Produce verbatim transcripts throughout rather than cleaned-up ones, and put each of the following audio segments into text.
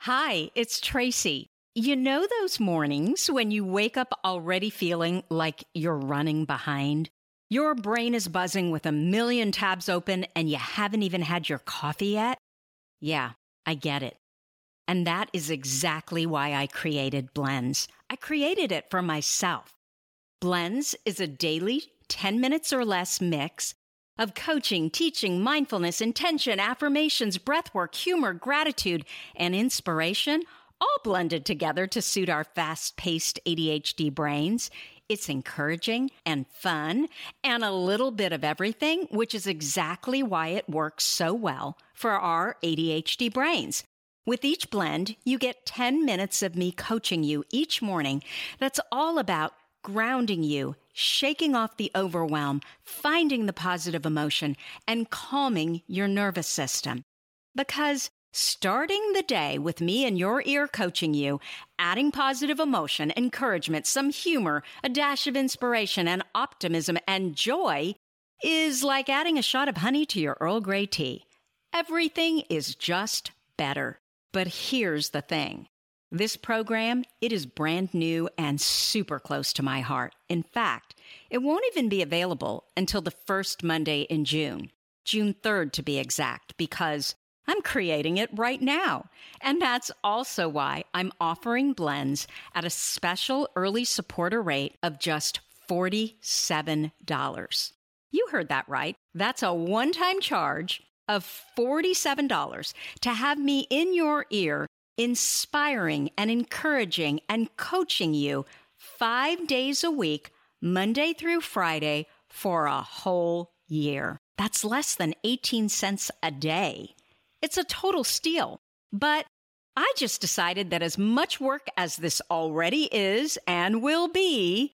Hi, it's Tracy. You know those mornings when you wake up already feeling like you're running behind? Your brain is buzzing with a million tabs open and you haven't even had your coffee yet? Yeah, I get it. And that is exactly why I created Blends. I created it for myself. Blends is a daily ten minutes or less mix of coaching, teaching, mindfulness, intention, affirmations, breathwork, humor, gratitude, and inspiration, all blended together to suit our fast-paced A D H D brains. It's encouraging and fun and a little bit of everything, which is exactly why it works so well for our A D H D brains. With each blend, you get ten minutes of me coaching you each morning that's all about grounding you, shaking off the overwhelm, finding the positive emotion, and calming your nervous system. Because starting the day with me in your ear coaching you, adding positive emotion, encouragement, some humor, a dash of inspiration, and optimism and joy is like adding a shot of honey to your Earl Grey tea. Everything is just better. But here's the thing. This program, it is brand new and super close to my heart. In fact, it won't even be available until the first Monday in June, June third to be exact, because I'm creating it right now. And that's also why I'm offering Blends at a special early supporter rate of just forty-seven dollars. You heard that right. That's a one-time charge of forty-seven dollars to have me in your ear, inspiring and encouraging and coaching you five days a week, Monday through Friday, for a whole year. That's less than eighteen cents a day. It's a total steal. But I just decided that as much work as this already is and will be,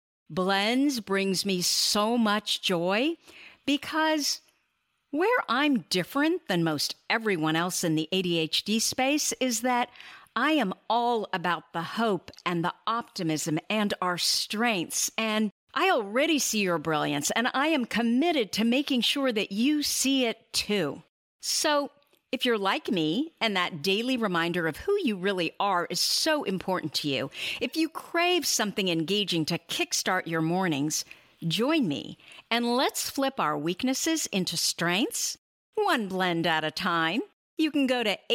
Blends brings me so much joy because where I'm different than most everyone else in the A D H D space is that I am all about the hope and the optimism and our strengths. And I already see your brilliance, and I am committed to making sure that you see it too. So if you're like me and that daily reminder of who you really are is so important to you, if you crave something engaging to kickstart your mornings, join me and let's flip our weaknesses into strengths, one blend at a time. You can go to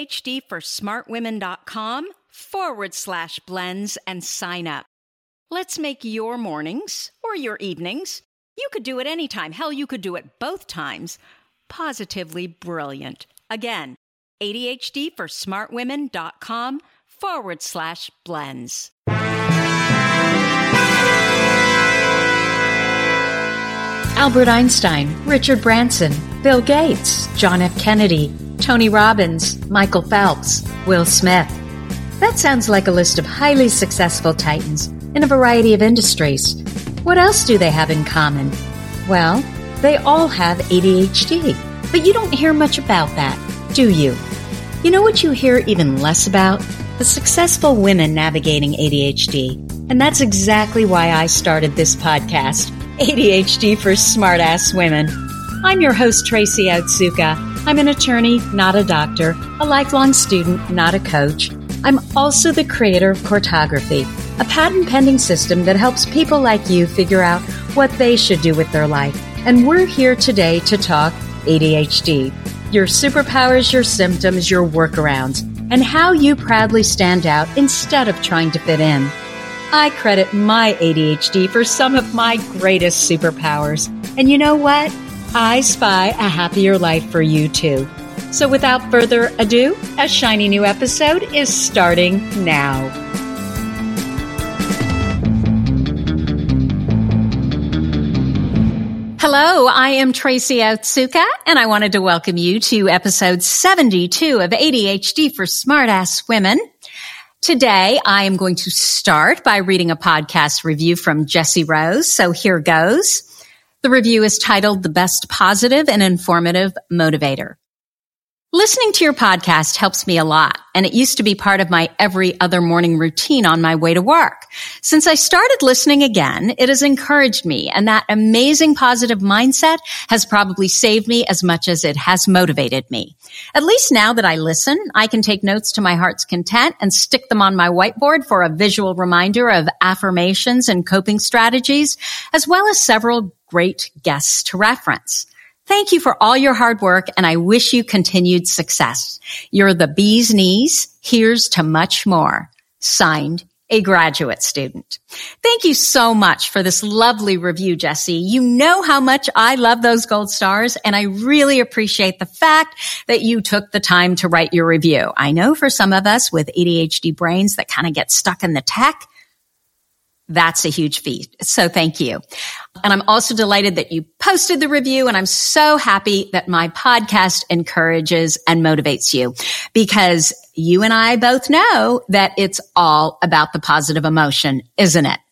ADHDforsmartwomen.com forward slash blends and sign up. Let's make your mornings or your evenings, you could do it anytime, hell, you could do it both times, positively brilliant. Again, ADHDforsmartwomen.com forward slash blends. Albert Einstein, Richard Branson, Bill Gates, John F. Kennedy, Tony Robbins, Michael Phelps, Will Smith. That sounds like a list of highly successful titans in a variety of industries. What else do they have in common? Well, they all have A D H D, but you don't hear much about that, do you? You know what you hear even less about? The successful women navigating A D H D. And that's exactly why I started this podcast, A D H D for Smartass Women. I'm your host, Tracy Otsuka. I'm an attorney, not a doctor, a lifelong student, not a coach. I'm also the creator of Courtography, a patent-pending system that helps people like you figure out what they should do with their life. And we're here today to talk A D H D, your superpowers, your symptoms, your workarounds, and how you proudly stand out instead of trying to fit in. I credit my A D H D for some of my greatest superpowers. And you know what? I spy a happier life for you too. So without further ado, a shiny new episode is starting now. Hello, I am Tracy Otsuka, and I wanted to welcome you to episode seventy-two of A D H D for Smartass Women. Today, I am going to start by reading a podcast review from Jessie Rose, so here goes. The review is titled The Best Positive and Informative Motivator. Listening to your podcast helps me a lot, and it used to be part of my every other morning routine on my way to work. Since I started listening again, it has encouraged me, and that amazing positive mindset has probably saved me as much as it has motivated me. At least now that I listen, I can take notes to my heart's content and stick them on my whiteboard for a visual reminder of affirmations and coping strategies, as well as several great guests to reference. Thank you for all your hard work, and I wish you continued success. You're the bee's knees. Here's to much more. Signed, a graduate student. Thank you so much for this lovely review, Jessie. You know how much I love those gold stars, and I really appreciate the fact that you took the time to write your review. I know for some of us with A D H D brains that kind of get stuck in the tech, that's a huge feat. So thank you. And I'm also delighted that you posted the review, and I'm so happy that my podcast encourages and motivates you, because you and I both know that it's all about the positive emotion, isn't it?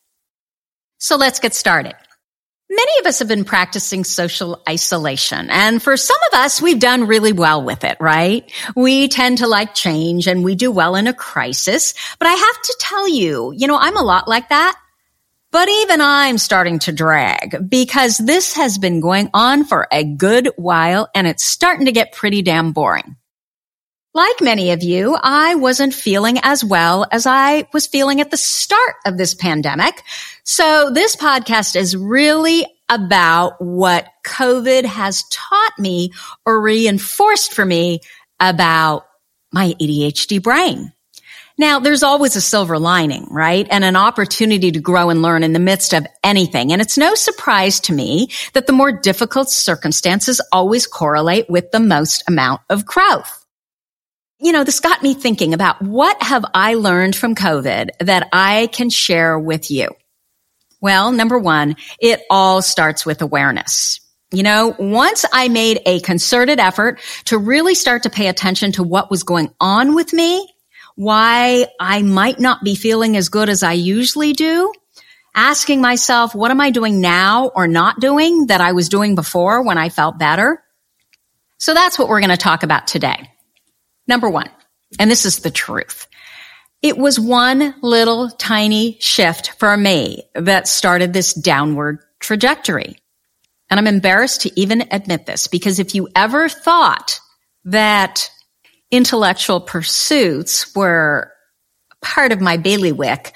So let's get started. Many of us have been practicing social isolation, and for some of us, we've done really well with it, right? We tend to like change, and we do well in a crisis. But I have to tell you, you know, I'm a lot like that. But even I'm starting to drag, because this has been going on for a good while, and it's starting to get pretty damn boring. Like many of you, I wasn't feeling as well as I was feeling at the start of this pandemic. So this podcast is really about what COVID has taught me or reinforced for me about my A D H D brain. Now, there's always a silver lining, right? And an opportunity to grow and learn in the midst of anything. And it's no surprise to me that the more difficult circumstances always correlate with the most amount of growth. You know, this got me thinking about what have I learned from COVID that I can share with you? Well, number one, it all starts with awareness. You know, once I made a concerted effort to really start to pay attention to what was going on with me, why I might not be feeling as good as I usually do, asking myself, what am I doing now or not doing that I was doing before when I felt better? So that's what we're going to talk about today. Number one, and this is the truth. It was one little tiny shift for me that started this downward trajectory. And I'm embarrassed to even admit this, because if you ever thought that intellectual pursuits were part of my bailiwick,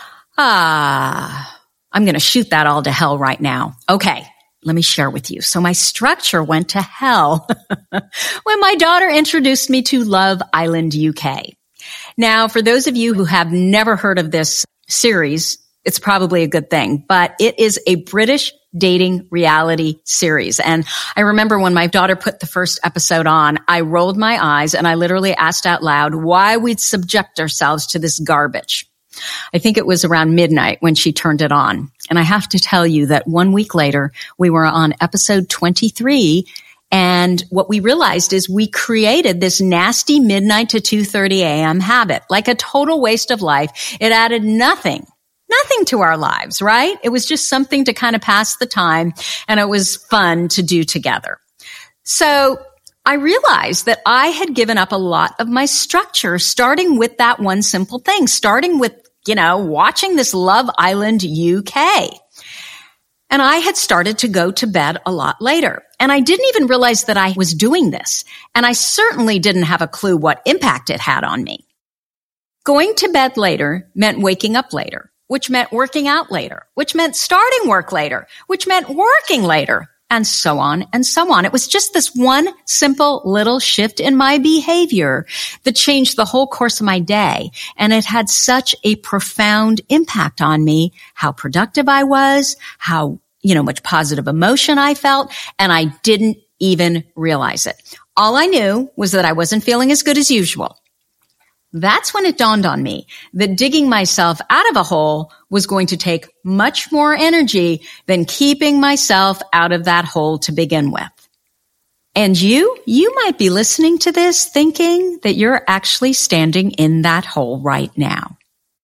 ah, I'm going to shoot that all to hell right now. Okay, let me share with you. So my structure went to hell when my daughter introduced me to Love Island U K. Now, for those of you who have never heard of this series, it's probably a good thing, but it is a British dating reality series. And I remember when my daughter put the first episode on, I rolled my eyes and I literally asked out loud why we'd subject ourselves to this garbage. I think it was around midnight when she turned it on. And I have to tell you that one week later, we were on episode twenty-three. And what we realized is we created this nasty midnight to two thirty a.m. habit, like a total waste of life. It added nothing. Nothing to our lives, right? It was just something to kind of pass the time, and it was fun to do together. So I realized that I had given up a lot of my structure, starting with that one simple thing, starting with, you know, watching this Love Island U K. And I had started to go to bed a lot later. And I didn't even realize that I was doing this. And I certainly didn't have a clue what impact it had on me. Going to bed later meant waking up later, which meant working out later, which meant starting work later, which meant working later, and so on and so on. It was just this one simple little shift in my behavior that changed the whole course of my day. And it had such a profound impact on me, how productive I was, how, you know, much positive emotion I felt, and I didn't even realize it. All I knew was that I wasn't feeling as good as usual. That's when it dawned on me that digging myself out of a hole was going to take much more energy than keeping myself out of that hole to begin with. And you, you might be listening to this thinking that you're actually standing in that hole right now.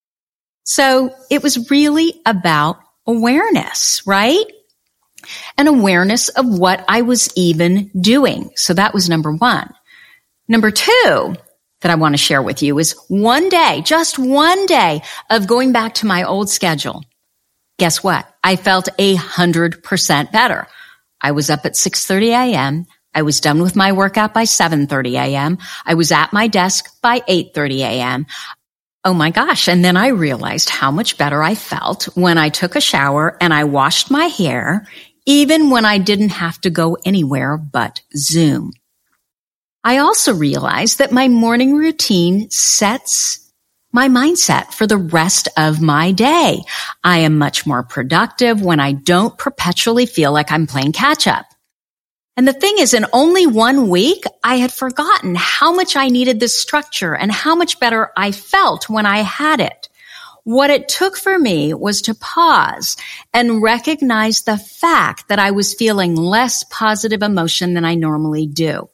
So it was really about awareness, right? An awareness of what I was even doing. So that was number one. Number two that I want to share with you is one day, just one day of going back to my old schedule. Guess what? I felt a hundred percent better. I was up at six thirty a.m. I was done with my workout by seven thirty a.m. I was at my desk by eight thirty a.m. Oh my gosh. And then I realized how much better I felt when I took a shower and I washed my hair, even when I didn't have to go anywhere but Zoom. I also realized that my morning routine sets my mindset for the rest of my day. I am much more productive when I don't perpetually feel like I'm playing catch up. And the thing is, in only one week, I had forgotten how much I needed this structure and how much better I felt when I had it. What it took for me was to pause and recognize the fact that I was feeling less positive emotion than I normally do.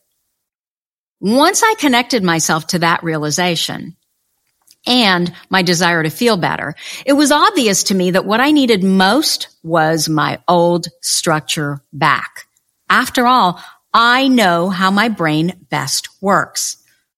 Once I connected myself to that realization and my desire to feel better, it was obvious to me that what I needed most was my old structure back. After all, I know how my brain best works.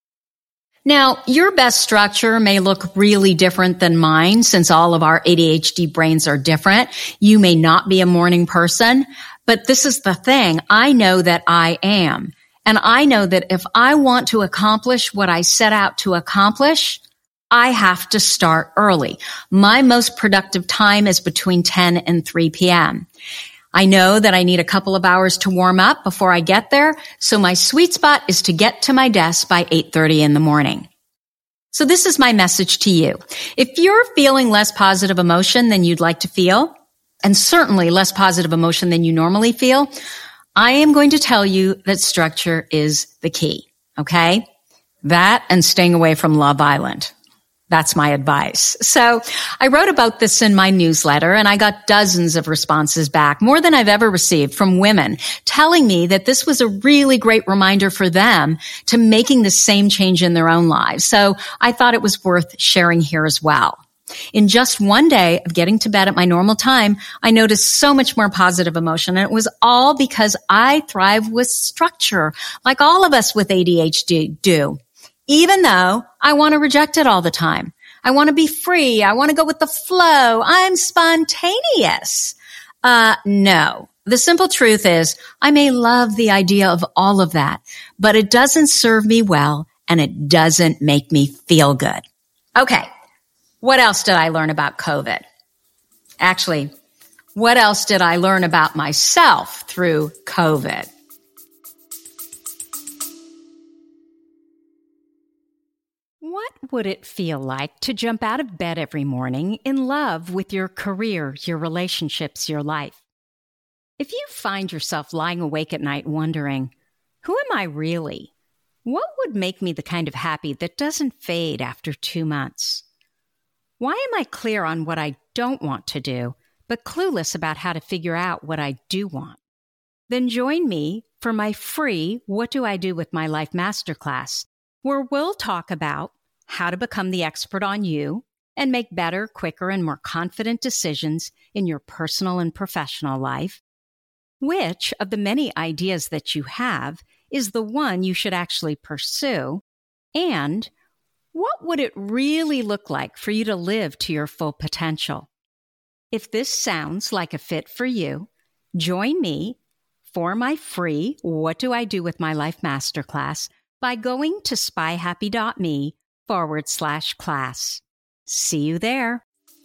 Now, your best structure may look really different than mine since all of our A D H D brains are different. You may not be a morning person, but this is the thing. I know that I am. And I know that if I want to accomplish what I set out to accomplish, I have to start early. My most productive time is between ten and three p.m. I know that I need a couple of hours to warm up before I get there, so my sweet spot is to get to my desk by eight thirty in the morning. So this is my message to you. If you're feeling less positive emotion than you'd like to feel, and certainly less positive emotion than you normally feel, I am going to tell you that structure is the key, okay? That and staying away from Love Island. That's my advice. So I wrote about this in my newsletter and I got dozens of responses back, more than I've ever received from women, telling me that this was a really great reminder for them to making the same change in their own lives. So I thought it was worth sharing here as well. In just one day of getting to bed at my normal time, I noticed so much more positive emotion, and it was all because I thrive with structure, like all of us with A D H D do. Even though I want to reject it all the time. I want to be free. I want to go with the flow. I'm spontaneous. Uh, no. The simple truth is I may love the idea of all of that, but it doesn't serve me well and it doesn't make me feel good. Okay. What else did I learn about COVID? Actually, what else did I learn about myself through COVID? What would it feel like to jump out of bed every morning in love with your career, your relationships, your life? If you find yourself lying awake at night wondering, who am I really? What would make me the kind of happy that doesn't fade after two months? Why am I clear on what I don't want to do, but clueless about how to figure out what I do want? Then join me for my free What Do I Do With My Life Masterclass, where we'll talk about how to become the expert on you and make better, quicker, and more confident decisions in your personal and professional life. Which of the many ideas that you have is the one you should actually pursue? And what would it really look like for you to live to your full potential? If this sounds like a fit for you, join me for my free What Do I Do With My Life Masterclass by going to spyhappy.me forward slash class. See you there.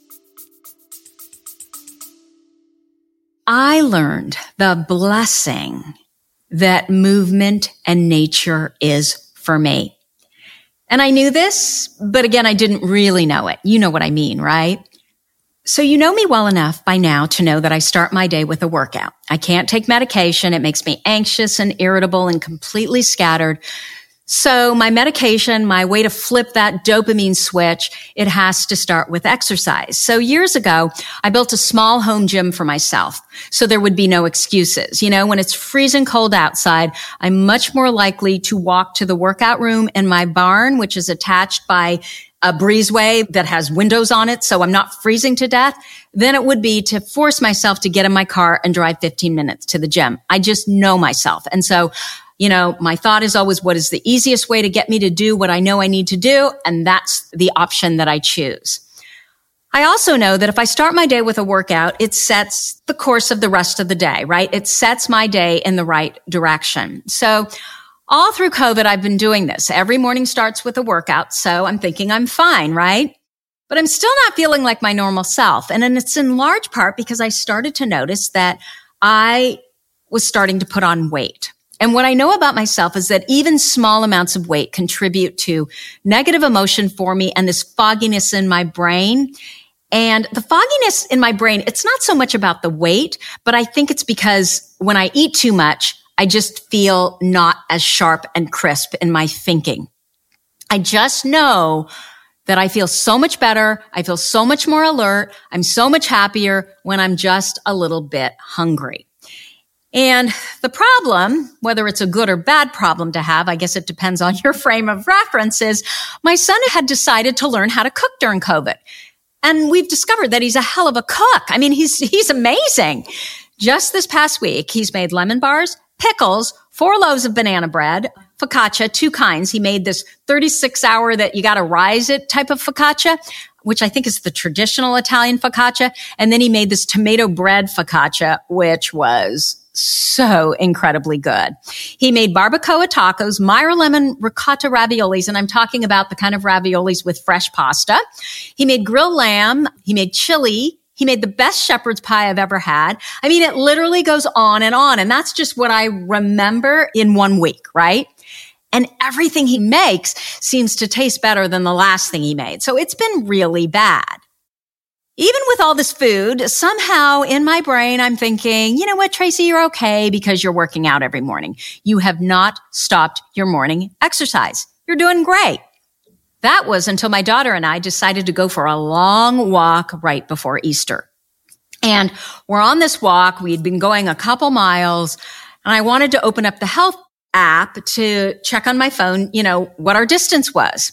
I learned the blessing that movement and nature is for me. And I knew this, but again, I didn't really know it. You know what I mean, right? So you know me well enough by now to know that I start my day with a workout. I can't take medication. It makes me anxious and irritable and completely scattered. So my medication, my way to flip that dopamine switch, it has to start with exercise. So years ago, I built a small home gym for myself so there would be no excuses. You know, when it's freezing cold outside, I'm much more likely to walk to the workout room in my barn, which is attached by a breezeway that has windows on it, so I'm not freezing to death, than it would be to force myself to get in my car and drive fifteen minutes to the gym. I just know myself. And so You know, my thought is always, what is the easiest way to get me to do what I know I need to do? And that's the option that I choose. I also know that if I start my day with a workout, it sets the course of the rest of the day, right? It sets my day in the right direction. So all through COVID, I've been doing this. Every morning starts with a workout. So I'm thinking I'm fine, right? But I'm still not feeling like my normal self. And then it's in large part because I started to notice that I was starting to put on weight. And what I know about myself is that even small amounts of weight contribute to negative emotion for me and this fogginess in my brain. And the fogginess in my brain, it's not so much about the weight, but I think it's because when I eat too much, I just feel not as sharp and crisp in my thinking. I just know that I feel so much better. I feel so much more alert. I'm so much happier when I'm just a little bit hungry. And the problem, whether it's a good or bad problem to have, I guess it depends on your frame of reference, is my son had decided to learn how to cook during COVID. And we've discovered that he's a hell of a cook. I mean, he's, he's amazing. Just this past week, he's made lemon bars, pickles, four loaves of banana bread, focaccia, two kinds. He made this thirty-six hour that you got to rise it type of focaccia, which I think is the traditional Italian focaccia. And then he made this tomato bread focaccia, which was so incredibly good. He made barbacoa tacos, Meyer lemon ricotta raviolis, and I'm talking about the kind of raviolis with fresh pasta. He made grilled lamb. He made chili. He made the best shepherd's pie I've ever had. I mean, it literally goes on and on. And that's just what I remember in one week, right? And everything he makes seems to taste better than the last thing he made. So it's been really bad. Even with all this food, somehow in my brain, I'm thinking, you know what, Tracy, you're okay because you're working out every morning. You have not stopped your morning exercise. You're doing great. That was until my daughter and I decided to go for a long walk right before Easter. And we're on this walk. We'd been going a couple miles, and I wanted to open up the health app to check on my phone, you know, what our distance was.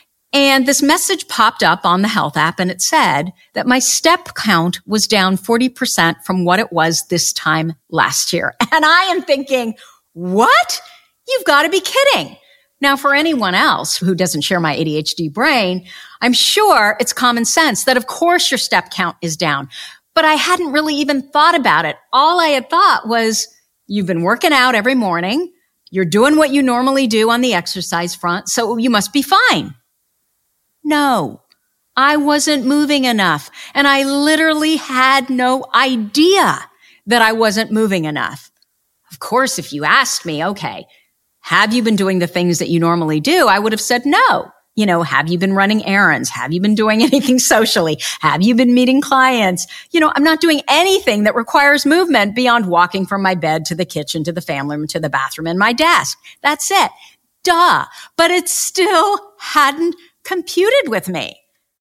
And this message popped up on the health app, and it said that my step count was down forty percent from what it was this time last year. And I am thinking, what? You've got to be kidding. Now, for anyone else who doesn't share my A D H D brain, I'm sure it's common sense that, of course, your step count is down. But I hadn't really even thought about it. All I had thought was, you've been working out every morning. You're doing what you normally do on the exercise front, so you must be fine. No, I wasn't moving enough. And I literally had no idea that I wasn't moving enough. Of course, if you asked me, okay, have you been doing the things that you normally do? I would have said no. You know, have you been running errands? Have you been doing anything socially? Have you been meeting clients? You know, I'm not doing anything that requires movement beyond walking from my bed to the kitchen, to the family room, to the bathroom, and my desk. That's it. Duh. But it still hadn't computed with me.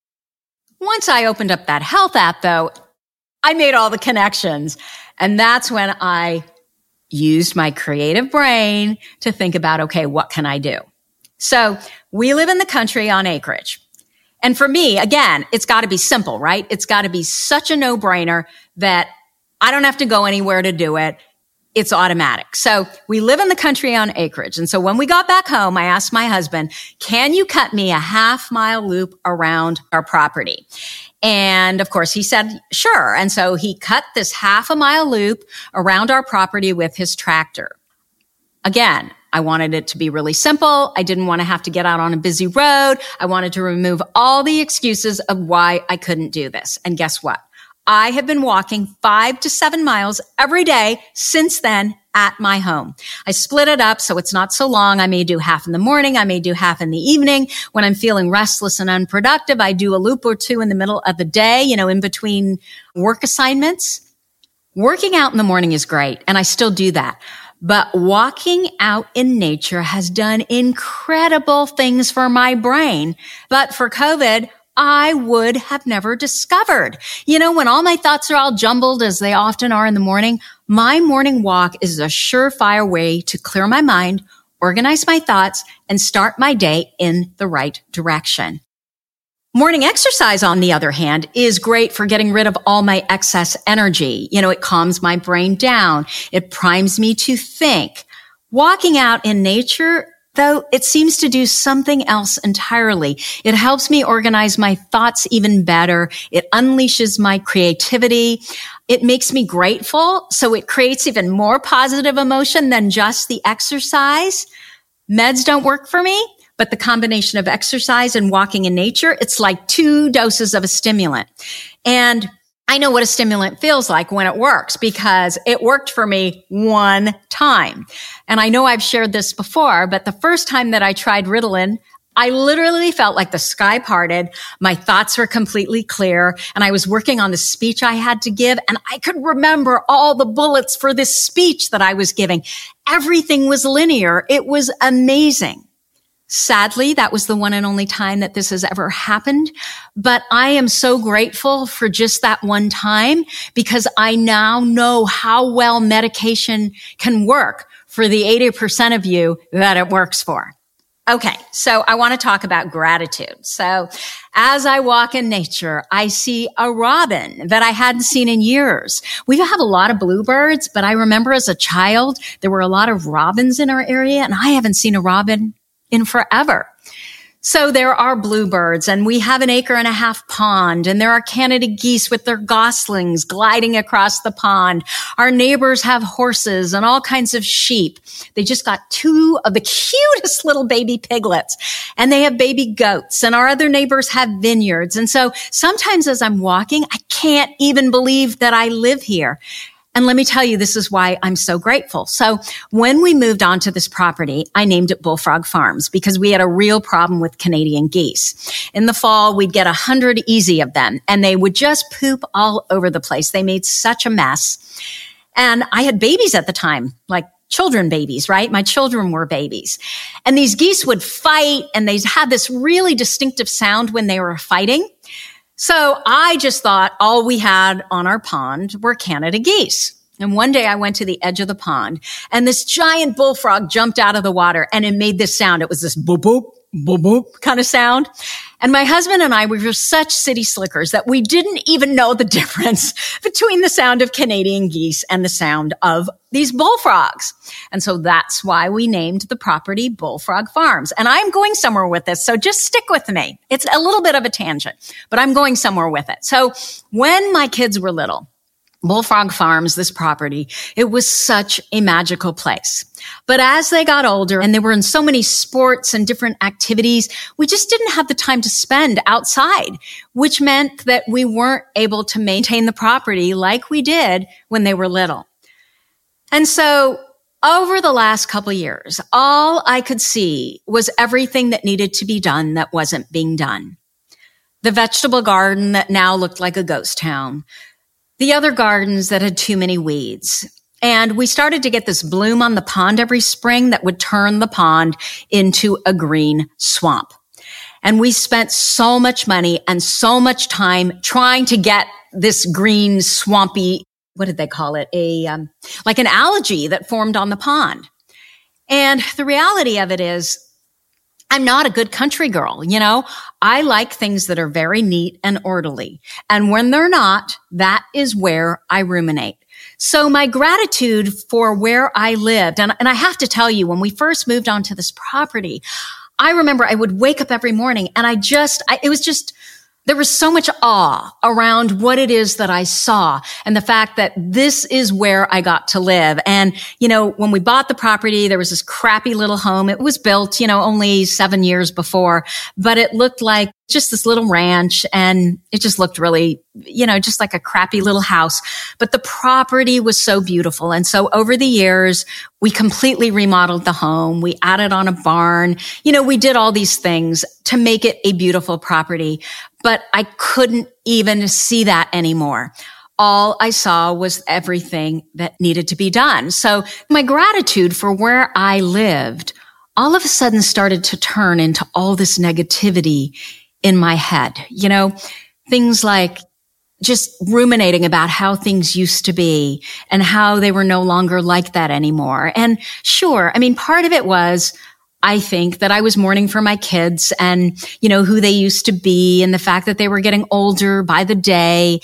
Once I opened up that health app, though, I made all the connections. And that's when I used my creative brain to think about, okay, what can I do? So we live in the country on acreage. And for me, again, it's got to be simple, right? It's got to be such a no-brainer that I don't have to go anywhere to do it. It's automatic. So we live in the country on acreage. And so when we got back home, I asked my husband, can you cut me a half mile loop around our property? And of course he said, sure. And so he cut this half a mile loop around our property with his tractor. Again, I wanted it to be really simple. I didn't want to have to get out on a busy road. I wanted to remove all the excuses of why I couldn't do this. And guess what? I have been walking five to seven miles every day since then at my home. I split it up so it's not so long. I may do half in the morning. I may do half in the evening. When I'm feeling restless and unproductive, I do a loop or two in the middle of the day, you know, in between work assignments. Working out in the morning is great, and I still do that. But walking out in nature has done incredible things for my brain. But for COVID, I would have never discovered. You know, when all my thoughts are all jumbled, as they often are in the morning, my morning walk is a surefire way to clear my mind, organize my thoughts, and start my day in the right direction. Morning exercise, on the other hand, is great for getting rid of all my excess energy. You know, it calms my brain down. It primes me to think. Walking out in nature, though, it seems to do something else entirely. It helps me organize my thoughts even better. It unleashes my creativity. It makes me grateful. So it creates even more positive emotion than just the exercise. Meds don't work for me, but the combination of exercise and walking in nature, it's like two doses of a stimulant. And I know what a stimulant feels like when it works because it worked for me one time. And I know I've shared this before, but the first time that I tried Ritalin, I literally felt like the sky parted. My thoughts were completely clear. And I was working on the speech I had to give. And I could remember all the bullets for this speech that I was giving. Everything was linear. It was amazing. Sadly, that was the one and only time that this has ever happened. But I am so grateful for just that one time because I now know how well medication can work for the eighty percent of you that it works for. Okay, so I want to talk about gratitude. So as I walk in nature, I see a robin that I hadn't seen in years. We have a lot of bluebirds, but I remember as a child, there were a lot of robins in our area, and I haven't seen a robin in forever. So there are bluebirds, and we have an acre and a half pond, and there are Canada geese with their goslings gliding across the pond. Our neighbors have horses and all kinds of sheep. They just got two of the cutest little baby piglets, and they have baby goats, and our other neighbors have vineyards. And so sometimes as I'm walking, I can't even believe that I live here. And let me tell you, this is why I'm so grateful. So when we moved onto this property, I named it Bullfrog Farms because we had a real problem with Canadian geese. In the fall, we'd get a hundred easy of them and they would just poop all over the place. They made such a mess. And I had babies at the time, like children babies, right? My children were babies. And these geese would fight and they had this really distinctive sound when they were fighting. So I just thought all we had on our pond were Canada geese. And one day I went to the edge of the pond and this giant bullfrog jumped out of the water and it made this sound. It was this boop, boop, boop, boop kind of sound. And my husband and I, we were such city slickers that we didn't even know the difference between the sound of Canadian geese and the sound of these bullfrogs. And so that's why we named the property Bullfrog Farms. And I'm going somewhere with this, so just stick with me. It's a little bit of a tangent, but I'm going somewhere with it. So when my kids were little, Bullfrog Farms, this property, it was such a magical place. But as they got older and they were in so many sports and different activities, we just didn't have the time to spend outside, which meant that we weren't able to maintain the property like we did when they were little. And so over the last couple of years, all I could see was everything that needed to be done that wasn't being done. The vegetable garden that now looked like a ghost town. The other gardens that had too many weeds. And we started to get this bloom on the pond every spring that would turn the pond into a green swamp. And we spent so much money and so much time trying to get this green swampy, what did they call it? A, um, like an algae that formed on the pond. And the reality of it is, I'm not a good country girl, you know. I like things that are very neat and orderly. And when they're not, that is where I ruminate. So my gratitude for where I lived, and, and I have to tell you, when we first moved onto this property, I remember I would wake up every morning and I just, I, it was just, there was so much awe around what it is that I saw and the fact that this is where I got to live. And, you know, when we bought the property, there was this crappy little home. It was built, you know, only seven years before, but it looked like just this little ranch and it just looked really, you know, just like a crappy little house. But the property was so beautiful. And so over the years, we completely remodeled the home. We added on a barn. You know, we did all these things to make it a beautiful property, but I couldn't even see that anymore. All I saw was everything that needed to be done. So my gratitude for where I lived all of a sudden started to turn into all this negativity in my head. You know, things like just ruminating about how things used to be and how they were no longer like that anymore. And sure, I mean, part of it was, I think, that I was mourning for my kids and, you know, who they used to be and the fact that they were getting older by the day.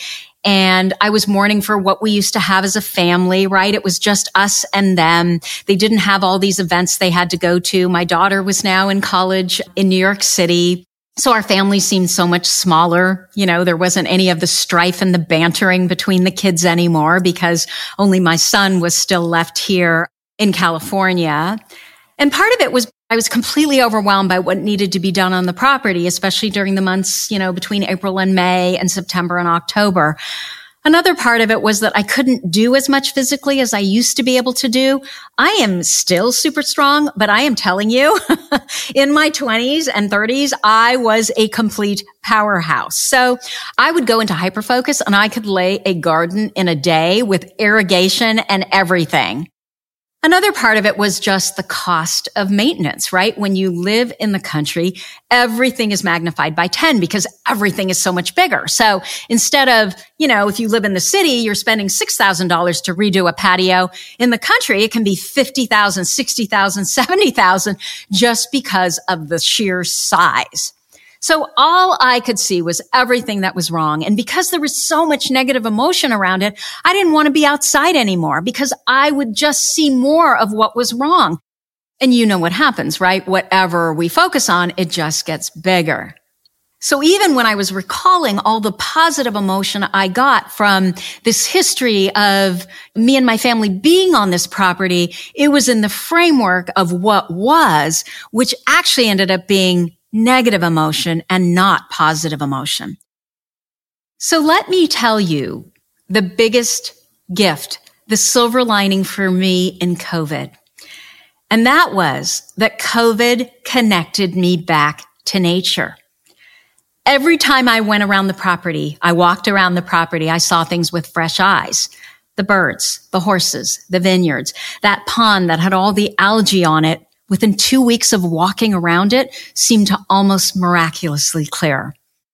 And I was mourning for what we used to have as a family, right? It was just us and them. They didn't have all these events they had to go to. My daughter was now in college in New York City. So our family seemed so much smaller. You know, there wasn't any of the strife and the bantering between the kids anymore because only my son was still left here in California. And part of it was I was completely overwhelmed by what needed to be done on the property, especially during the months, you know, between April and May and September and October. Another part of it was that I couldn't do as much physically as I used to be able to do. I am still super strong, but I am telling you, in my twenties and thirties, I was a complete powerhouse. So I would go into hyperfocus and I could lay a garden in a day with irrigation and everything. Another part of it was just the cost of maintenance, right? When you live in the country, everything is magnified by ten because everything is so much bigger. So instead of, you know, if you live in the city, you're spending six thousand dollars to redo a patio. In the country, it can be fifty thousand dollars, sixty thousand dollars, seventy thousand dollars just because of the sheer size. So all I could see was everything that was wrong. And because there was so much negative emotion around it, I didn't want to be outside anymore because I would just see more of what was wrong. And you know what happens, right? Whatever we focus on, it just gets bigger. So even when I was recalling all the positive emotion I got from this history of me and my family being on this property, it was in the framework of what was, which actually ended up being negative emotion and not positive emotion. So let me tell you the biggest gift, the silver lining for me in COVID. And that was that COVID connected me back to nature. Every time I went around the property, I walked around the property, I saw things with fresh eyes. The birds, the horses, the vineyards, that pond that had all the algae on it, within two weeks of walking around it, seemed to almost miraculously clear.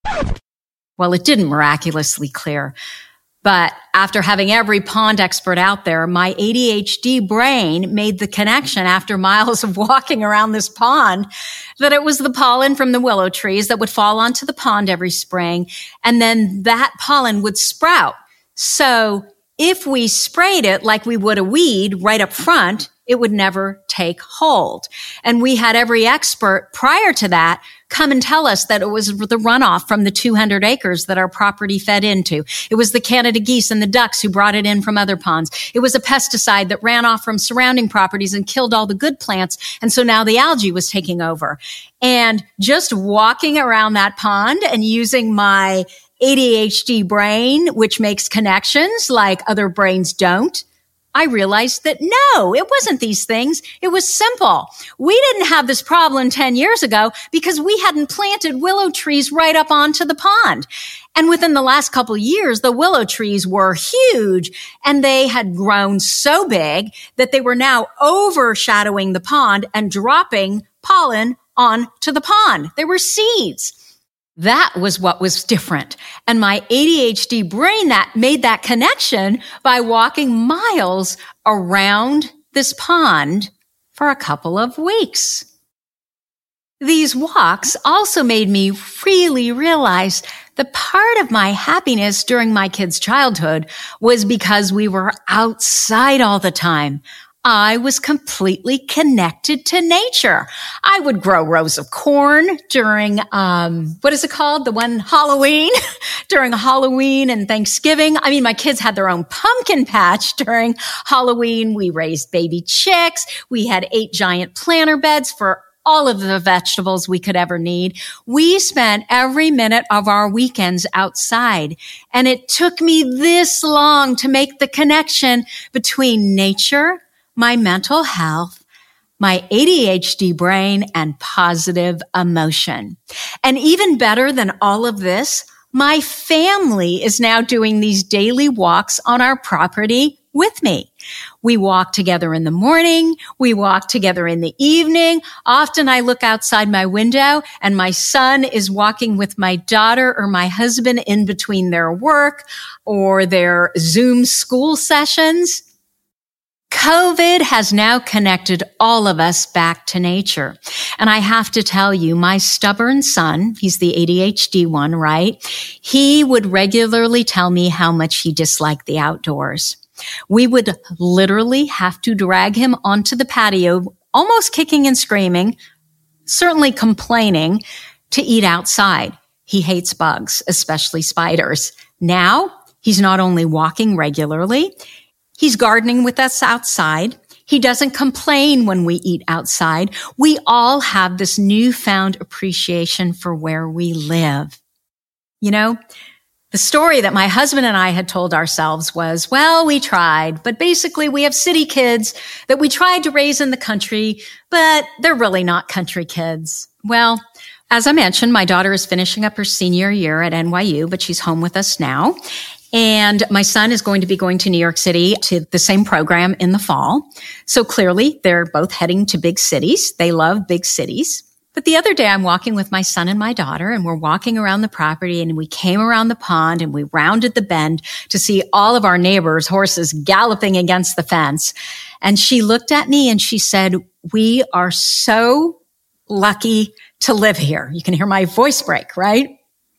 Well, it didn't miraculously clear, but after having every pond expert out there, my A D H D brain made the connection after miles of walking around this pond that it was the pollen from the willow trees that would fall onto the pond every spring, and then that pollen would sprout. So if we sprayed it like we would a weed right up front, it would never take hold. And we had every expert prior to that come and tell us that it was the runoff from the two hundred acres that our property fed into. It was the Canada geese and the ducks who brought it in from other ponds. It was a pesticide that ran off from surrounding properties and killed all the good plants. And so now the algae was taking over. And just walking around that pond and using my A D H D brain, which makes connections like other brains don't, I realized that no, it wasn't these things. It was simple. We didn't have this problem ten years ago because we hadn't planted willow trees right up onto the pond. And within the last couple of years, the willow trees were huge and they had grown so big that they were now overshadowing the pond and dropping pollen onto the pond. They were seeds. That was what was different. And my A D H D brain that made that connection by walking miles around this pond for a couple of weeks. These walks also made me really realize that part of my happiness during my kids' childhood was because we were outside all the time. I was completely connected to nature. I would grow rows of corn during, um, what is it called? The one Halloween, during Halloween and Thanksgiving. I mean, my kids had their own pumpkin patch during Halloween. We raised baby chicks. We had eight giant planter beds for all of the vegetables we could ever need. We spent every minute of our weekends outside. And it took me this long to make the connection between nature, my mental health, my A D H D brain, and positive emotion. And even better than all of this, my family is now doing these daily walks on our property with me. We walk together in the morning. We walk together in the evening. Often I look outside my window and my son is walking with my daughter or my husband in between their work or their Zoom school sessions. COVID has now connected all of us back to nature. And I have to tell you, my stubborn son, he's the A D H D one, right? He would regularly tell me how much he disliked the outdoors. We would literally have to drag him onto the patio, almost kicking and screaming, certainly complaining, to eat outside. He hates bugs, especially spiders. Now, he's not only walking regularly, he's gardening with us outside. He doesn't complain when we eat outside. We all have this newfound appreciation for where we live. You know, the story that my husband and I had told ourselves was, well, we tried, but basically we have city kids that we tried to raise in the country, but they're really not country kids. Well, as I mentioned, my daughter is finishing up her senior year at N Y U, but she's home with us now. And my son is going to be going to New York City to the same program in the fall. So clearly, they're both heading to big cities. They love big cities. But the other day, I'm walking with my son and my daughter, and we're walking around the property, and we came around the pond, and we rounded the bend to see all of our neighbors' horses galloping against the fence. And she looked at me, and she said, "We are so lucky to live here." You can hear my voice break, right?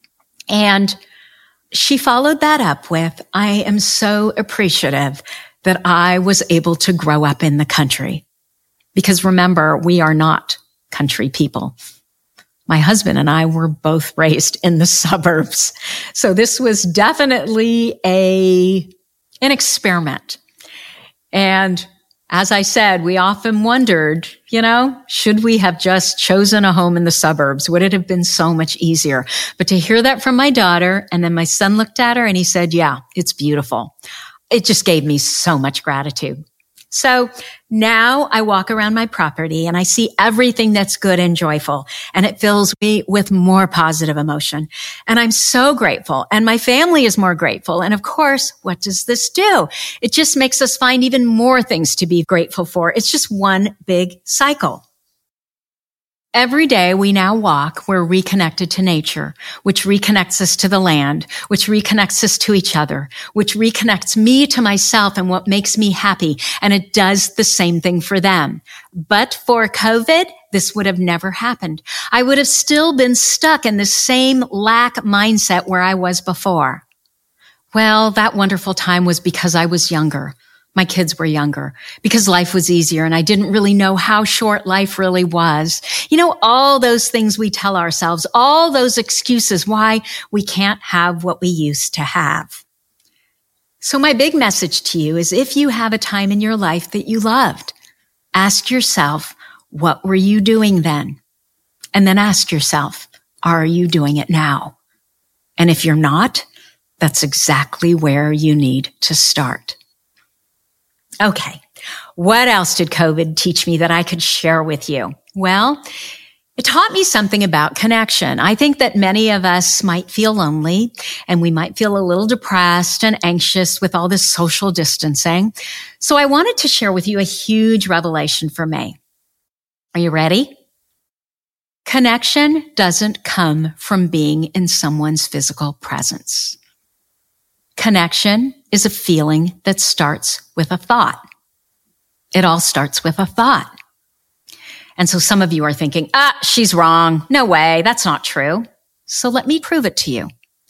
And she followed that up with, "I am so appreciative that I was able to grow up in the country." Because remember, we are not country people. My husband and I were both raised in the suburbs. So this was definitely a, an experiment. And as I said, we often wondered, you know, should we have just chosen a home in the suburbs? Would it have been so much easier? But to hear that from my daughter, and then my son looked at her and he said, "Yeah, it's beautiful." It just gave me so much gratitude. So now I walk around my property and I see everything that's good and joyful, and it fills me with more positive emotion. And I'm so grateful, and my family is more grateful. And of course, what does this do? It just makes us find even more things to be grateful for. It's just one big cycle. Every day we now walk, we're reconnected to nature, which reconnects us to the land, which reconnects us to each other, which reconnects me to myself and what makes me happy. And it does the same thing for them. But for COVID, this would have never happened. I would have still been stuck in the same lack mindset where I was before. Well, that wonderful time was because I was younger. My kids were younger, because life was easier and I didn't really know how short life really was. You know, all those things we tell ourselves, all those excuses why we can't have what we used to have. So my big message to you is, if you have a time in your life that you loved, ask yourself, what were you doing then? And then ask yourself, are you doing it now? And if you're not, that's exactly where you need to start. Okay, what else did COVID teach me that I could share with you? Well, it taught me something about connection. I think that many of us might feel lonely, and we might feel a little depressed and anxious with all this social distancing. So I wanted to share with you a huge revelation for me. Are you ready? Connection doesn't come from being in someone's physical presence. Connection is a feeling that starts with a thought. It all starts with a thought. And so some of you are thinking, ah, she's wrong. No way. That's not true. So let me prove it to you.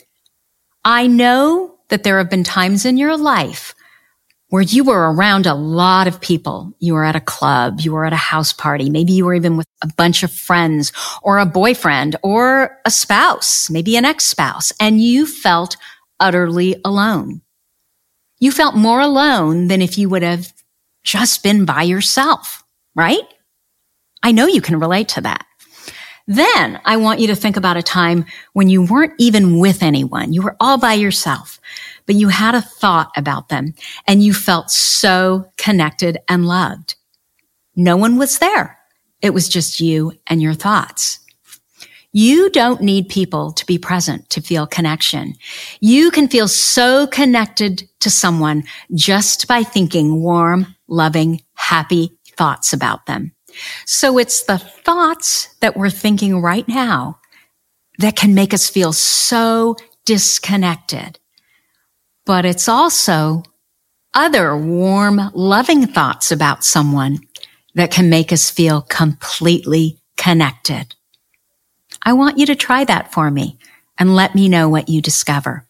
I know that there have been times in your life where you were around a lot of people. You were at a club. You were at a house party. Maybe you were even with a bunch of friends or a boyfriend or a spouse, maybe an ex-spouse, and you felt utterly alone. You felt more alone than if you would have just been by yourself, right? I know you can relate to that. Then I want you to think about a time when you weren't even with anyone. You were all by yourself, but you had a thought about them and you felt so connected and loved. No one was there. It was just you and your thoughts. You don't need people to be present to feel connection. You can feel so connected to someone just by thinking warm, loving, happy thoughts about them. So it's the thoughts that we're thinking right now that can make us feel so disconnected. But it's also other warm, loving thoughts about someone that can make us feel completely connected. I want you to try that for me and let me know what you discover.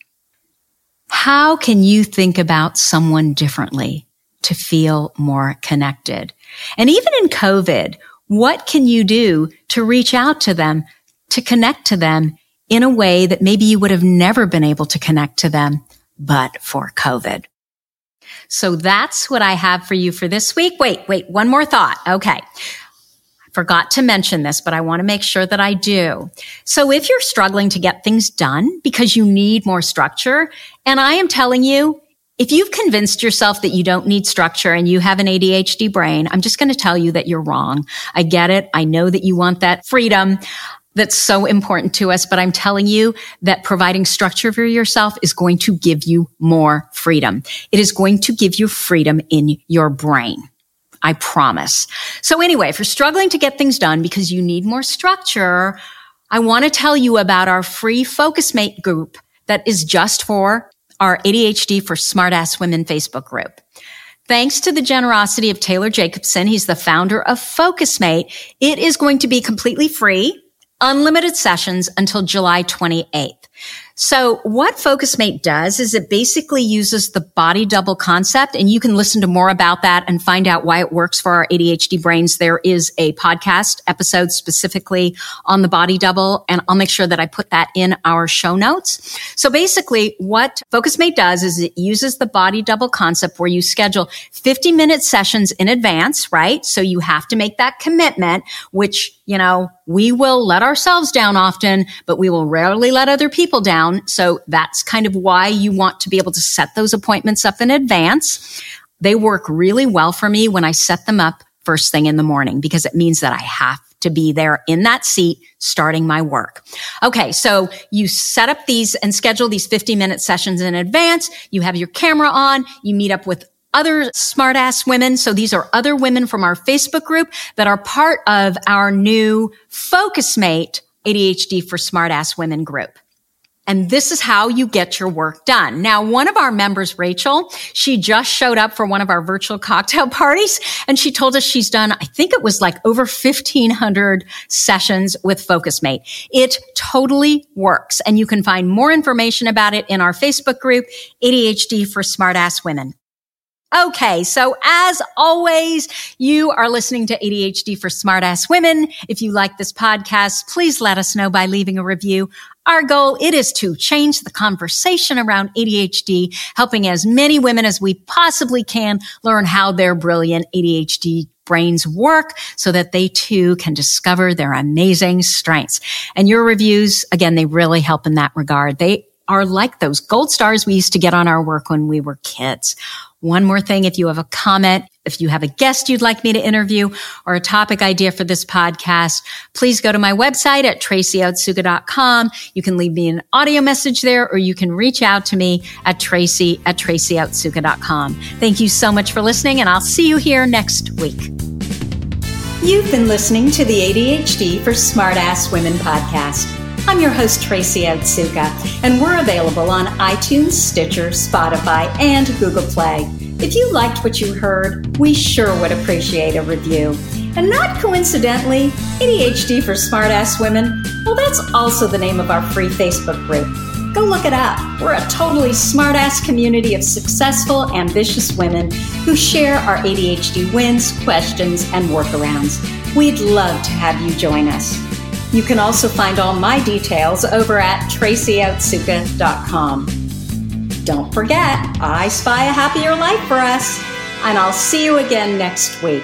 How can you think about someone differently to feel more connected? And even in COVID, what can you do to reach out to them, to connect to them in a way that maybe you would have never been able to connect to them but for COVID? So that's what I have for you for this week. Wait, wait, one more thought. Okay. I forgot to mention this, but I want to make sure that I do. So if you're struggling to get things done because you need more structure, and I am telling you, if you've convinced yourself that you don't need structure and you have an A D H D brain, I'm just going to tell you that you're wrong. I get it. I know that you want that freedom that's so important to us, but I'm telling you that providing structure for yourself is going to give you more freedom. It is going to give you freedom in your brain. I promise. So anyway, if you're struggling to get things done because you need more structure, I want to tell you about our free FocusMate group that is just for our A D H D for Smartass Women Facebook group. Thanks to the generosity of Taylor Jacobson, he's the founder of FocusMate, it is going to be completely free, unlimited sessions until July twenty-eighth. So what FocusMate does is it basically uses the body double concept, and you can listen to more about that and find out why it works for our A D H D brains. There is a podcast episode specifically on the body double, and I'll make sure that I put that in our show notes. So basically what FocusMate does is it uses the body double concept where you schedule fifty minute sessions in advance, right? So you have to make that commitment, which, you know, we will let ourselves down often, but we will rarely let other people down. So that's kind of why you want to be able to set those appointments up in advance. They work really well for me when I set them up first thing in the morning because it means that I have to be there in that seat starting my work. Okay, so you set up these and schedule these fifty minute sessions in advance. You have your camera on. You meet up with other smartass women. So these are other women from our Facebook group that are part of our new FocusMate A D H D for Smartass Women group. And this is how you get your work done. Now, one of our members, Rachel, she just showed up for one of our virtual cocktail parties, and she told us she's done, I think it was like over fifteen hundred sessions with FocusMate. It totally works, and you can find more information about it in our Facebook group, A D H D for Smartass Women. Okay, so as always, you are listening to A D H D for Smartass Women. If you like this podcast, please let us know by leaving a review. Our goal, it is to change the conversation around A D H D, helping as many women as we possibly can learn how their brilliant A D H D brains work so that they too can discover their amazing strengths. And your reviews, again, they really help in that regard. They are like those gold stars we used to get on our work when we were kids. One more thing, if you have a comment, if you have a guest you'd like me to interview or a topic idea for this podcast, please go to my website at tracy otsuka dot com. You can leave me an audio message there, or you can reach out to me at tracy at tracy otsuka dot com. Thank you so much for listening, and I'll see you here next week. You've been listening to the A D H D for Smartass Women podcast. I'm your host, Tracy Otsuka, and we're available on iTunes, Stitcher, Spotify, and Google Play. If you liked what you heard, we sure would appreciate a review. And not coincidentally, A D H D for Smartass Women, well, that's also the name of our free Facebook group. Go look it up. We're a totally smartass community of successful, ambitious women who share our A D H D wins, questions, and workarounds. We'd love to have you join us. You can also find all my details over at tracy otsuka dot com. Don't forget, I spy a happier life for us, and I'll see you again next week.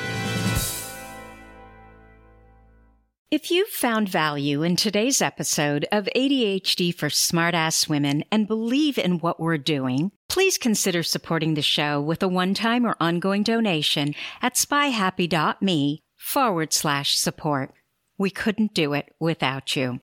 If you found value in today's episode of A D H D for Smartass Women and believe in what we're doing, please consider supporting the show with a one-time or ongoing donation at spyhappy dot me forward slash support. We couldn't do it without you.